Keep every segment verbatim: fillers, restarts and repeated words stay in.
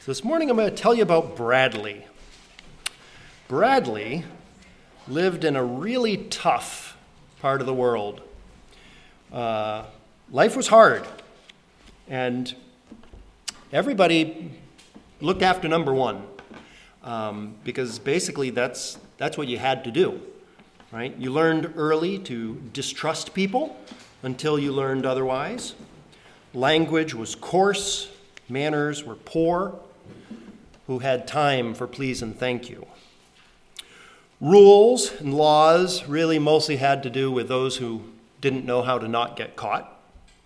So this morning I'm going to tell you about Bradley. Bradley lived in a really tough part of the world. Uh, life was hard, and everybody looked after number one, um, because basically that's that's what you had to do, right? You learned early to distrust people until you learned otherwise. Language was coarse, manners were poor. Who had time for please and thank you. Rules and laws really mostly had to do with those who didn't know how to not get caught.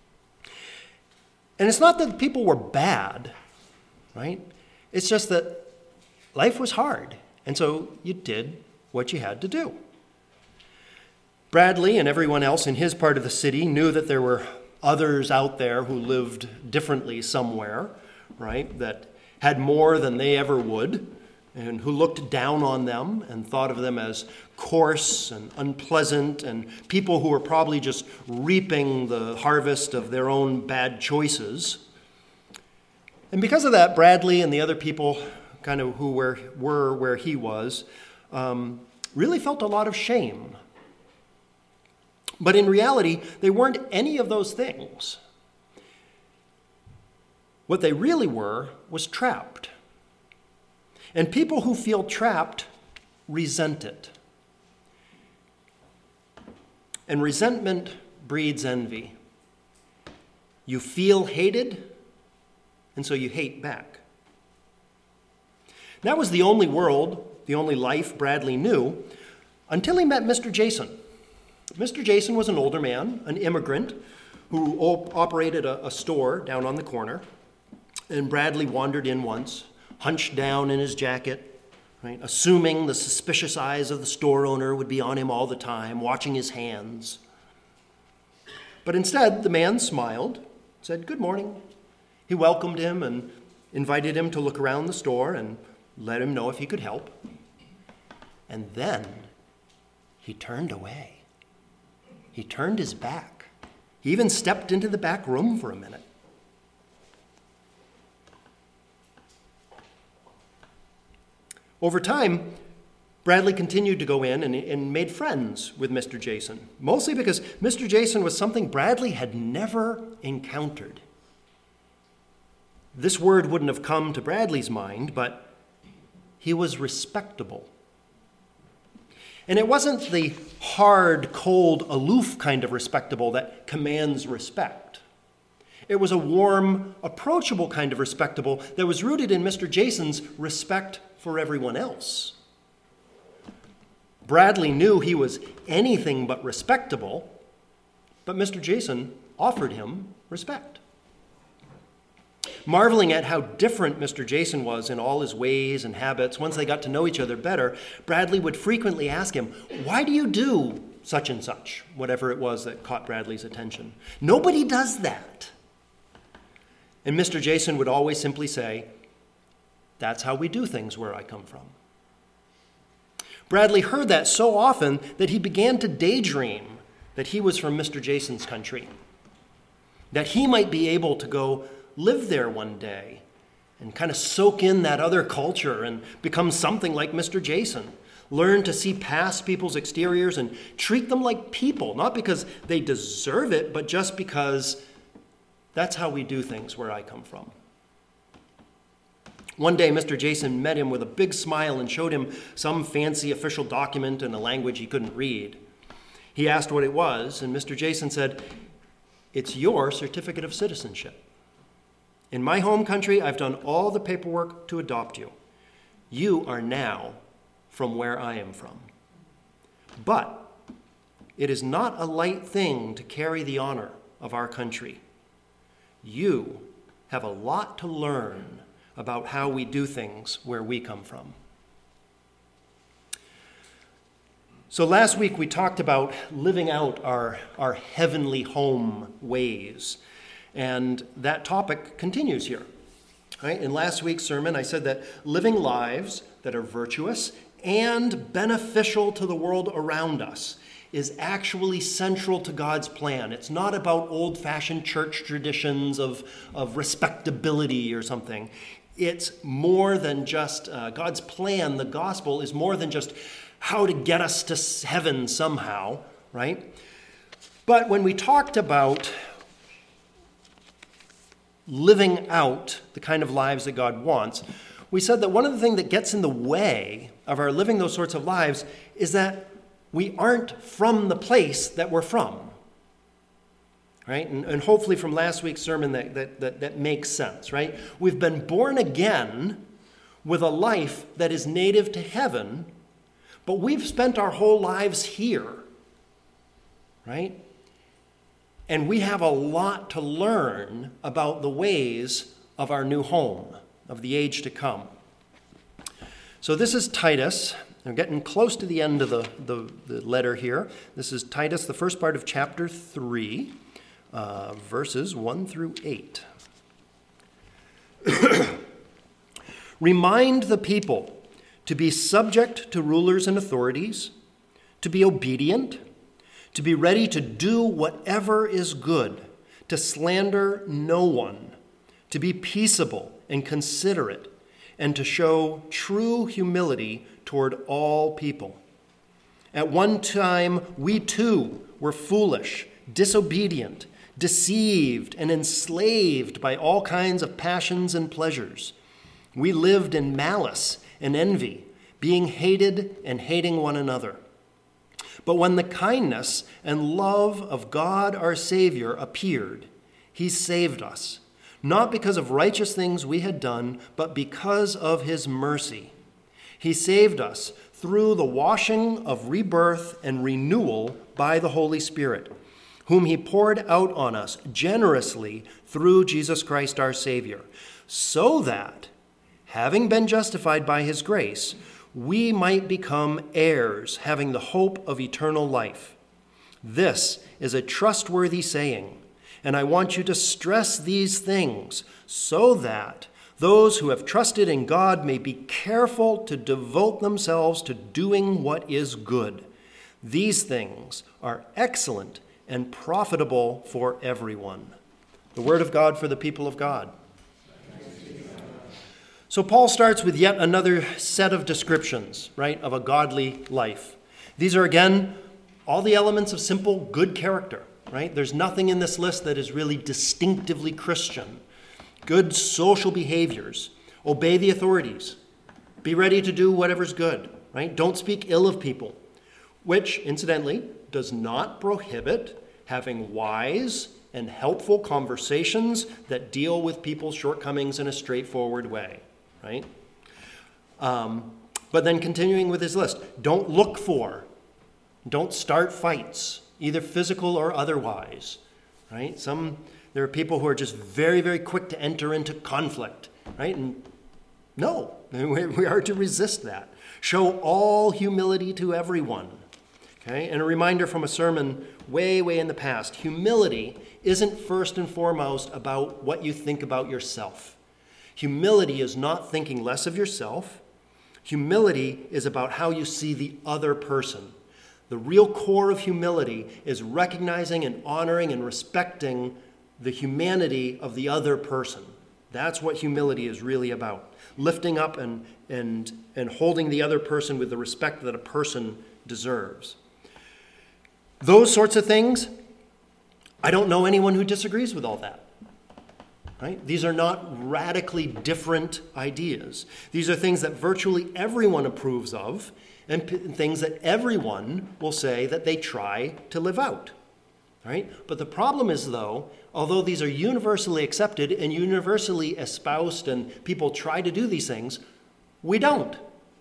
And it's not that people were bad, right? It's just that life was hard, and so you did what you had to do. Bradley and everyone else in his part of the city knew that there were others out there who lived differently somewhere, right? That had more than they ever would, and who looked down on them and thought of them as coarse and unpleasant and people who were probably just reaping the harvest of their own bad choices. And because of that, Bradley and the other people kind of who were, were where he was um, really felt a lot of shame. But in reality, they weren't any of those things. What they really were was trapped. And people who feel trapped resent it. And resentment breeds envy. You feel hated, and so you hate back. That was the only world, the only life Bradley knew, until he met Mister Jason. Mister Jason was an older man, an immigrant, who op- operated a, a store down on the corner. And Bradley wandered in once, hunched down in his jacket, right, assuming the suspicious eyes of the store owner would be on him all the time, watching his hands. But instead, the man smiled, said, "Good morning." He welcomed him and invited him to look around the store and let him know if he could help. And then he turned away. He turned his back. He even stepped into the back room for a minute. Over time, Bradley continued to go in and, and made friends with Mister Jason, mostly because Mister Jason was something Bradley had never encountered. This word wouldn't have come to Bradley's mind, but he was respectable. And it wasn't the hard, cold, aloof kind of respectable that commands respect. It was a warm, approachable kind of respectable that was rooted in Mister Jason's respect for everyone else. Bradley knew he was anything but respectable, but Mister Jason offered him respect. Marveling at how different Mister Jason was in all his ways and habits, once they got to know each other better, Bradley would frequently ask him, "Why do you do such and such?" Whatever it was that caught Bradley's attention. "Nobody does that." And Mister Jason would always simply say, "That's how we do things where I come from." Bradley heard that so often that he began to daydream that he was from Mister Jason's country, that he might be able to go live there one day and kind of soak in that other culture and become something like Mister Jason, learn to see past people's exteriors and treat them like people, not because they deserve it, but just because that's how we do things where I come from. One day, Mister Jason met him with a big smile and showed him some fancy official document in a language he couldn't read. He asked what it was, and Mister Jason said, "It's your certificate of citizenship. In my home country, I've done all the paperwork to adopt you. You are now from where I am from. But it is not a light thing to carry the honor of our country. You have a lot to learn about how we do things where we come from." So last week we talked about living out our, our heavenly home ways. And that topic continues here. Right? In last week's sermon, I said that living lives that are virtuous and beneficial to the world around us is actually central to God's plan. It's not about old-fashioned church traditions of, of respectability or something. it's more than just, uh, God's plan, the gospel, is more than just how to get us to heaven somehow, right? But when we talked about living out the kind of lives that God wants, we said that one of the things that gets in the way of our living those sorts of lives is that we aren't from the place that we're from. Right? And, and hopefully from last week's sermon that, that, that, that makes sense, right? We've been born again with a life that is native to heaven, but we've spent our whole lives here, right? And we have a lot to learn about the ways of our new home, of the age to come. So this is Titus. We're getting close to the end of the, the, the letter here. This is Titus, the first part of chapter three. Uh, verses one through eight. Remind the people to be subject to rulers and authorities, to be obedient, to be ready to do whatever is good, to slander no one, to be peaceable and considerate, and to show true humility toward all people. At one time, we too were foolish, disobedient, deceived and enslaved by all kinds of passions and pleasures. We lived in malice and envy, being hated and hating one another. But when the kindness and love of God our Savior appeared, he saved us, not because of righteous things we had done, but because of his mercy. He saved us through the washing of rebirth and renewal by the Holy Spirit, whom he poured out on us generously through Jesus Christ our Savior, so that, having been justified by his grace, we might become heirs, having the hope of eternal life. This is a trustworthy saying, and I want you to stress these things so that those who have trusted in God may be careful to devote themselves to doing what is good. These things are excellent and profitable for everyone. The word of God for the people of God. So Paul starts with yet another set of descriptions, right, of a godly life. These are, again, all the elements of simple good character, right? There's nothing in this list that is really distinctively Christian. Good social behaviors. Obey the authorities. Be ready to do whatever's good, right? Don't speak ill of people, which, incidentally, does not prohibit having wise and helpful conversations that deal with people's shortcomings in a straightforward way, right? Um, but then continuing with his list, don't look for, don't start fights, either physical or otherwise, right? Some, there are people who are just very, very quick to enter into conflict, right? And no, we are to resist that. Show all humility to everyone. Okay? And a reminder from a sermon way, way in the past, humility isn't first and foremost about what you think about yourself. Humility is not thinking less of yourself. Humility is about how you see the other person. The real core of humility is recognizing and honoring and respecting the humanity of the other person. That's what humility is really about. Lifting up and, and, and holding the other person with the respect that a person deserves. Those sorts of things, I don't know anyone who disagrees with all that. Right? These are not radically different ideas. These are things that virtually everyone approves of and p- things that everyone will say that they try to live out. Right? But the problem is, though, although these are universally accepted and universally espoused and people try to do these things, we don't.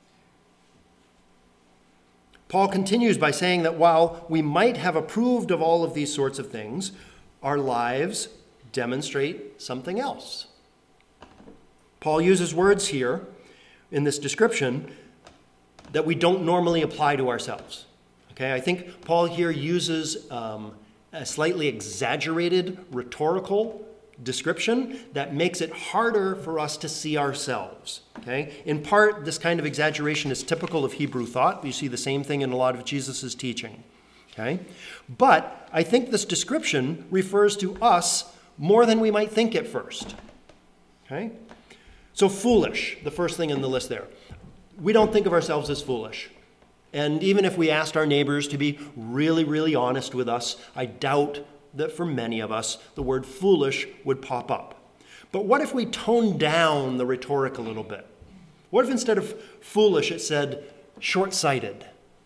Paul continues by saying that while we might have approved of all of these sorts of things, our lives demonstrate something else. Paul uses words here in this description that we don't normally apply to ourselves. Okay, I think Paul here uses um, a slightly exaggerated rhetorical description that makes it harder for us to see ourselves. Okay? In part, this kind of exaggeration is typical of Hebrew thought. You see the same thing in a lot of Jesus' teaching. Okay? But I think this description refers to us more than we might think at first. Okay? So foolish, the first thing in the list there. We don't think of ourselves as foolish. And even if we asked our neighbors to be really, really honest with us, I doubt that for many of us, the word foolish would pop up. But what if we toned down the rhetoric a little bit? What if instead of foolish, it said short-sighted?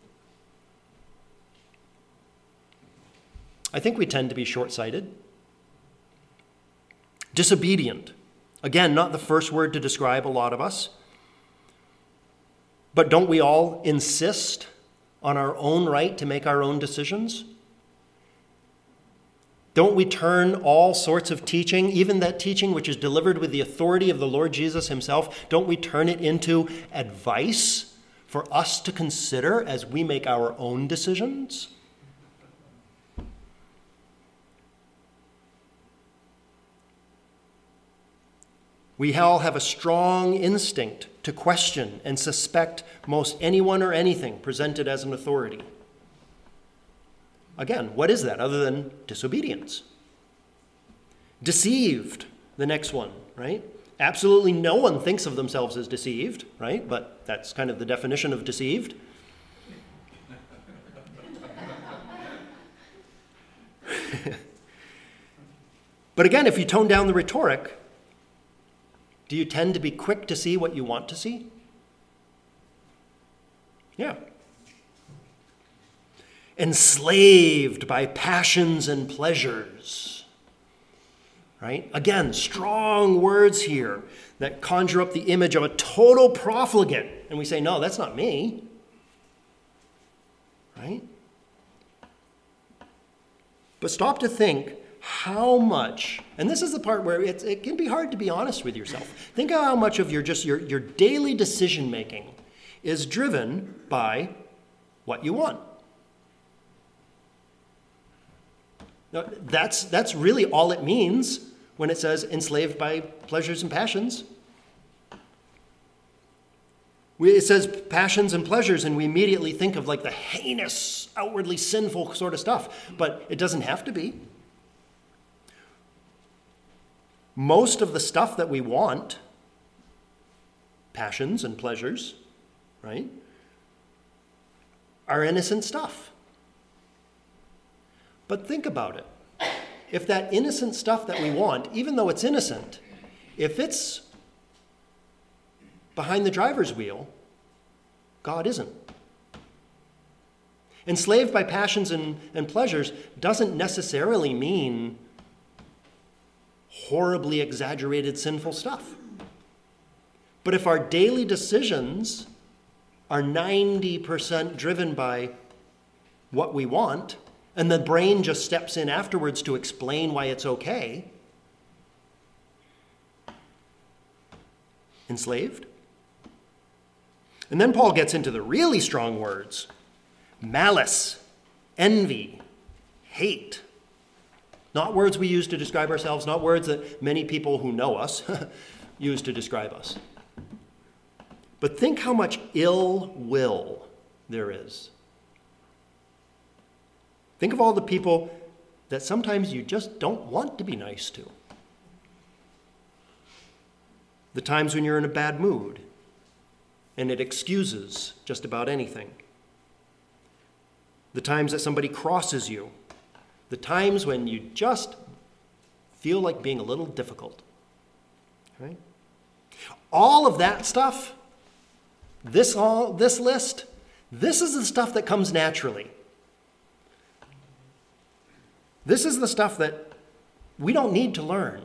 I think we tend to be short-sighted. Disobedient. Again, not the first word to describe a lot of us. But don't we all insist on our own right to make our own decisions? Don't we turn all sorts of teaching, even that teaching which is delivered with the authority of the Lord Jesus himself, don't we turn it into advice for us to consider as we make our own decisions? We all have a strong instinct to question and suspect most anyone or anything presented as an authority. Again, what is that other than disobedience? Deceived, the next one, right? Absolutely no one thinks of themselves as deceived, right? But that's kind of the definition of deceived. But again, if you tone down the rhetoric, do you tend to be quick to see what you want to see? Yeah. Enslaved by passions and pleasures. Right? Again, strong words here that conjure up the image of a total profligate. And we say, no, that's not me. Right? But stop to think how much, and this is the part where it's, it can be hard to be honest with yourself. Think of how much of your just your, your daily decision making is driven by what you want. Now, that's that's really all it means when it says enslaved by pleasures and passions. We, it says passions and pleasures, and we immediately think of like the heinous, outwardly sinful sort of stuff, but it doesn't have to be. Most of the stuff that we want, passions and pleasures, right, are innocent stuff. But think about it. If that innocent stuff that we want, even though it's innocent, if it's behind the driver's wheel, God isn't. Enslaved by passions and, and pleasures doesn't necessarily mean horribly exaggerated sinful stuff. But if our daily decisions are ninety percent driven by what we want, and the brain just steps in afterwards to explain why it's okay, enslaved? And then Paul gets into the really strong words: malice, envy, hate. Not words we use to describe ourselves, not words that many people who know us use to describe us. But think how much ill will there is. Think of all the people that sometimes you just don't want to be nice to. The times when you're in a bad mood and it excuses just about anything. The times that somebody crosses you. The times when you just feel like being a little difficult. Right? All of that stuff, this all this list, this is the stuff that comes naturally. This is the stuff that we don't need to learn.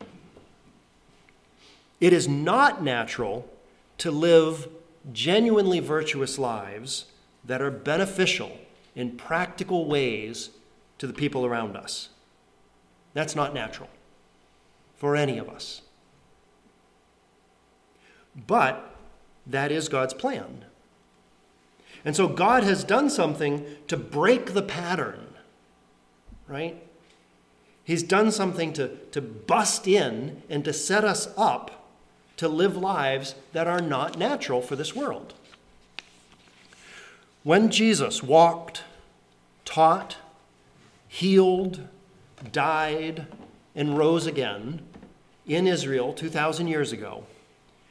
It is not natural to live genuinely virtuous lives that are beneficial in practical ways to the people around us. That's not natural for any of us. But that is God's plan. And so God has done something to break the pattern, right? He's done something to, to bust in and to set us up to live lives that are not natural for this world. When Jesus walked, taught, healed, died, and rose again in Israel two thousand years ago,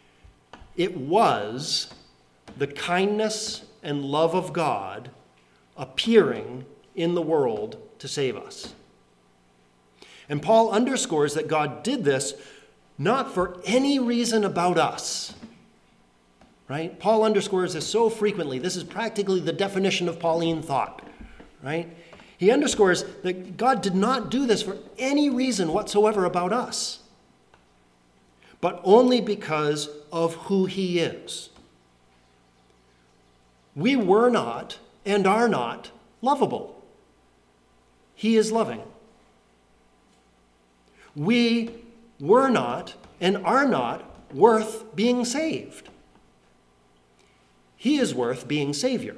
It was the kindness and love of God appearing in the world to save us. And Paul underscores that God did this not for any reason about us. Right? Paul underscores this so frequently. This is practically the definition of Pauline thought. Right? He underscores that God did not do this for any reason whatsoever about us, but only because of who he is. We were not and are not lovable. He is loving. We were not and are not worth being saved. He is worth being Savior.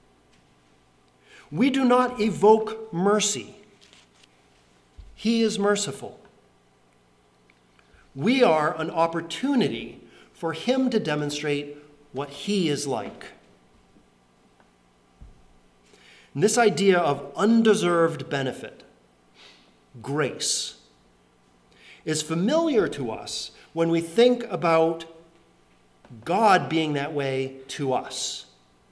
We do not evoke mercy. He is merciful. We are an opportunity for him to demonstrate what he is like. And this idea of undeserved benefit, grace, is familiar to us when we think about God being that way to us.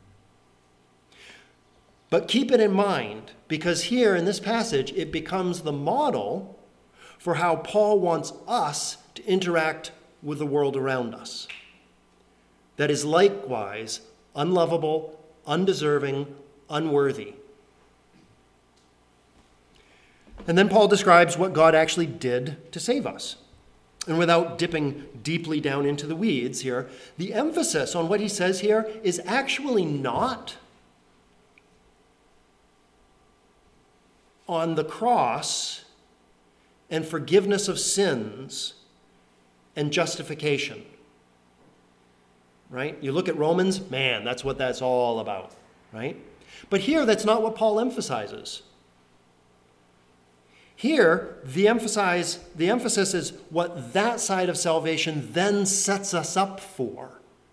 But keep it in mind, because here in this passage, it becomes the model for how Paul wants us to interact with the world around us. That is likewise unlovable, undeserving, unworthy. And then Paul describes what God actually did to save us. And without dipping deeply down into the weeds here, the emphasis on what he says here is actually not on the cross and forgiveness of sins and justification. Right? You look at Romans, man, that's what that's all about, right? But here, that's not what Paul emphasizes. Here, the emphasize, the emphasis is what that side of salvation then sets us up for.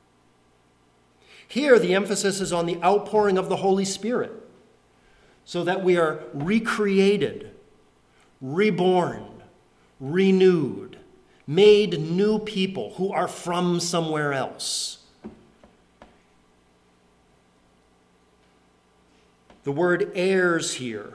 Here, the emphasis is on the outpouring of the Holy Spirit, so that we are recreated, reborn, renewed, made new people who are from somewhere else. The word heirs here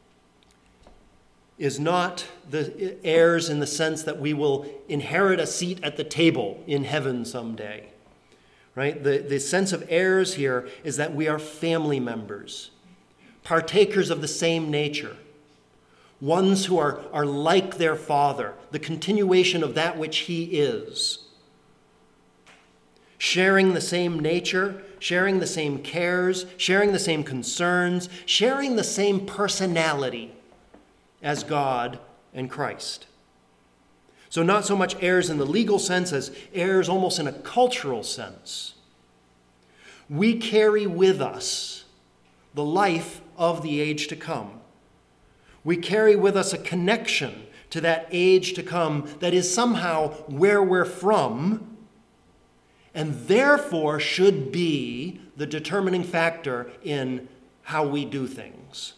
is not the heirs in the sense that we will inherit a seat at the table in heaven someday. Right? The, the sense of heirs here is that we are family members, partakers of the same nature, ones who are, are like their Father, the continuation of that which he is. Sharing the same nature, sharing the same cares, sharing the same concerns, sharing the same personality as God and Christ. So not so much heirs in the legal sense as heirs almost in a cultural sense. We carry with us the life of the age to come. We carry with us a connection to that age to come that is somehow where we're from, and therefore should be the determining factor in how we do things.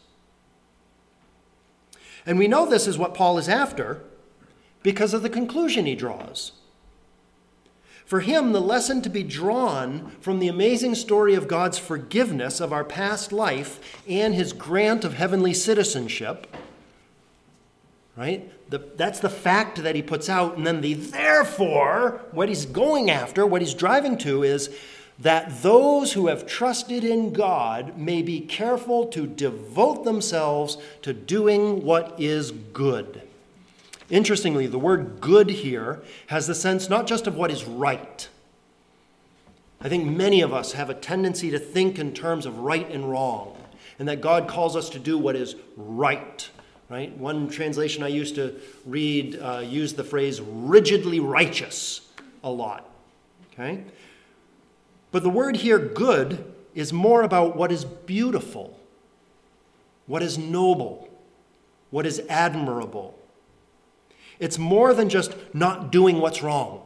And we know this is what Paul is after because of the conclusion he draws. For him, the lesson to be drawn from the amazing story of God's forgiveness of our past life and his grant of heavenly citizenship, right? The, that's the fact that he puts out. And then the therefore, what he's going after, what he's driving to is that those who have trusted in God may be careful to devote themselves to doing what is good. Interestingly, the word good here has the sense not just of what is right. I think many of us have a tendency to think in terms of right and wrong, and that God calls us to do what is right. Right? One translation I used to read uh, used the phrase rigidly righteous a lot. Okay? But the word here, good, is more about what is beautiful, what is noble, what is admirable. It's more than just not doing what's wrong.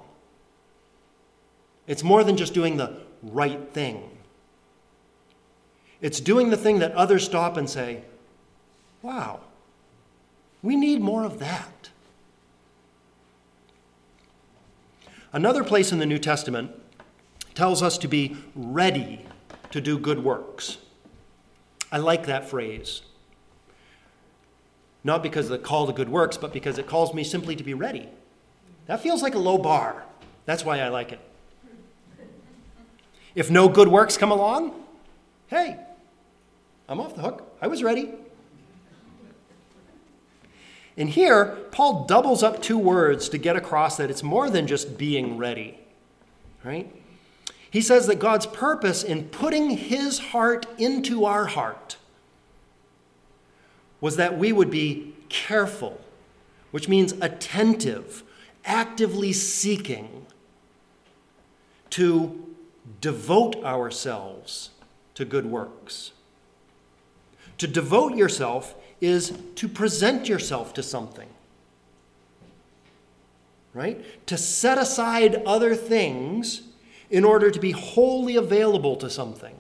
It's more than just doing the right thing. It's doing the thing that others stop and say, wow, we need more of that. Another place in the New Testament tells us to be ready to do good works. I like that phrase. Not because of the call to good works, but because it calls me simply to be ready. That feels like a low bar. That's why I like it. If no good works come along, hey, I'm off the hook. I was ready. And here, Paul doubles up two words to get across that it's more than just being ready, right? He says that God's purpose in putting his heart into our heart was that we would be careful, which means attentive, actively seeking to devote ourselves to good works. To devote yourself is to present yourself to something, right? To set aside other things in order to be wholly available to something.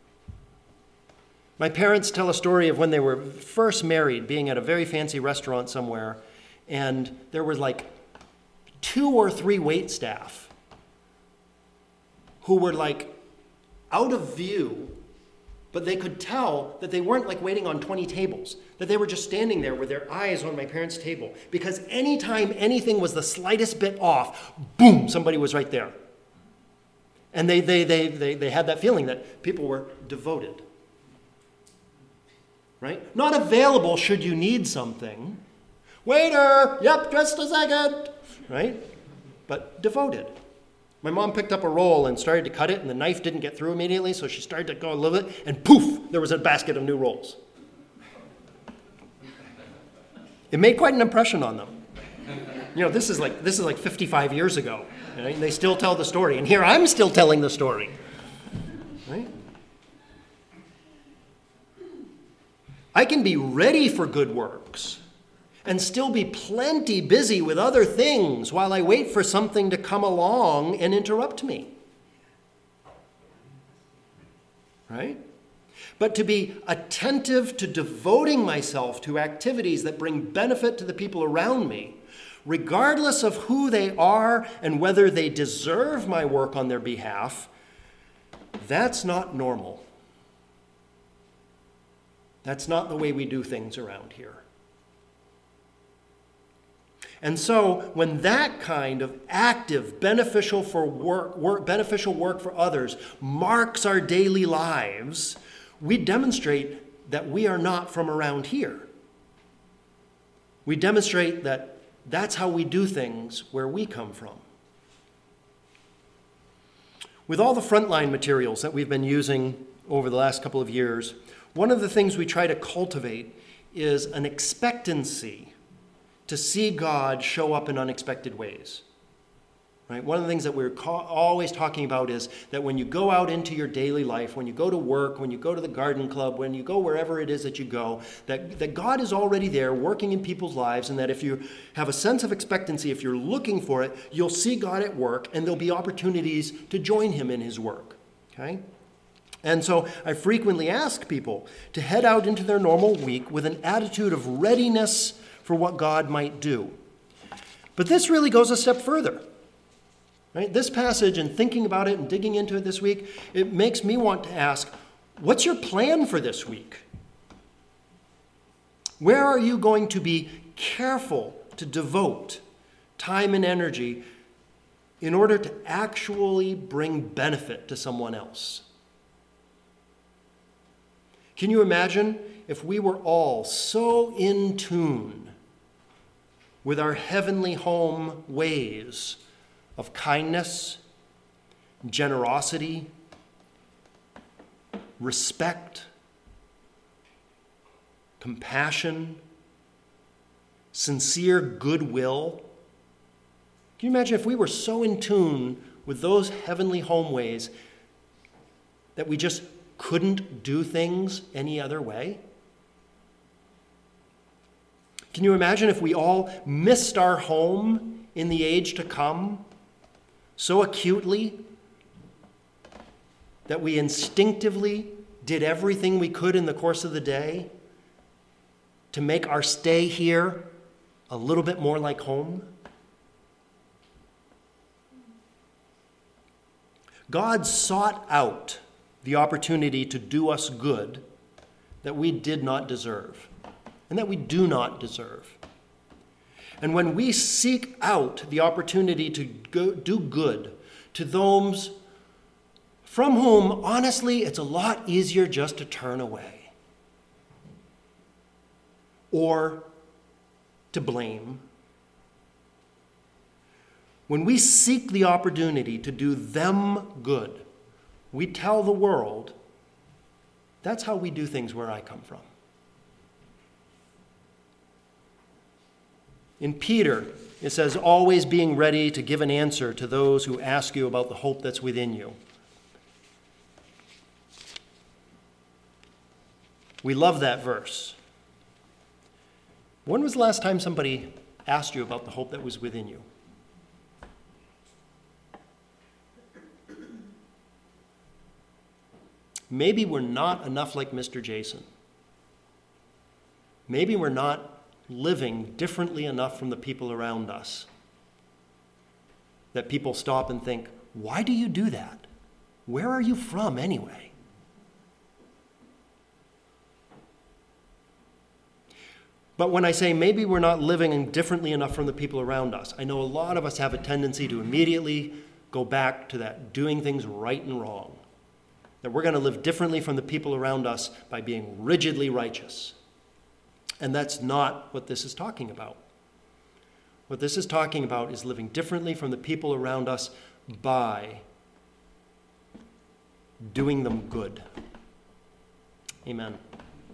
My parents tell a story of when they were first married, being at a very fancy restaurant somewhere, and there were like two or three wait staff who were like out of view, but they could tell that they weren't like waiting on twenty tables, that they were just standing there with their eyes on my parents' table, because anytime anything was the slightest bit off, boom, somebody was right there. And they, they, they, they, they had that feeling that people were devoted. Right? Not available should you need something. Waiter, yep, just a second. Right? But devoted. My mom picked up a roll and started to cut it, and the knife didn't get through immediately, so she started to go a little bit, and poof, there was a basket of new rolls. It made quite an impression on them. You know, this is like this is like fifty-five years ago, right? And they still tell the story, and here I'm still telling the story. Right? I can be ready for good works and still be plenty busy with other things while I wait for something to come along and interrupt me. Right? But to be attentive to devoting myself to activities that bring benefit to the people around me, regardless of who they are and whether they deserve my work on their behalf, that's not normal. That's not the way we do things around here. And so, when that kind of active, beneficial for work, work, beneficial work for others marks our daily lives, we demonstrate that we are not from around here. We demonstrate that that's how we do things where we come from. With all the frontline materials that we've been using over the last couple of years, one of the things we try to cultivate is an expectancy to see God show up in unexpected ways. Right? One of the things that we're ca- always talking about is that when you go out into your daily life, when you go to work, when you go to the garden club, when you go wherever it is that you go, that, that God is already there working in people's lives, and that if you have a sense of expectancy, if you're looking for it, you'll see God at work, and there'll be opportunities to join him in his work. Okay? And so I frequently ask people to head out into their normal week with an attitude of readiness for what God might do. But this really goes a step further. Right? This passage, and thinking about it and digging into it this week, it makes me want to ask, what's your plan for this week? Where are you going to be careful to devote time and energy in order to actually bring benefit to someone else? Can you imagine if we were all so in tune with our heavenly home ways of kindness, generosity, respect, compassion, sincere goodwill? Can you imagine if we were so in tune with those heavenly home ways that we just couldn't do things any other way? Can you imagine if we all missed our home in the age to come so acutely that we instinctively did everything we could in the course of the day to make our stay here a little bit more like home? God sought out the opportunity to do us good that we did not deserve and that we do not deserve. And when we seek out the opportunity to go, do good to those from whom, honestly, it's a lot easier just to turn away or to blame, when we seek the opportunity to do them good, we tell the world, that's how we do things where I come from. In Peter, it says, always being ready to give an answer to those who ask you about the hope that's within you. We love that verse. When was the last time somebody asked you about the hope that was within you? Maybe we're not enough like Mister Jason. Maybe we're not living differently enough from the people around us that people stop and think, why do you do that? Where are you from anyway? But when I say maybe we're not living differently enough from the people around us, I know a lot of us have a tendency to immediately go back to that doing things right and wrong. That we're going to live differently from the people around us by being rigidly righteous. And that's not what this is talking about. What this is talking about is living differently from the people around us by doing them good. Amen.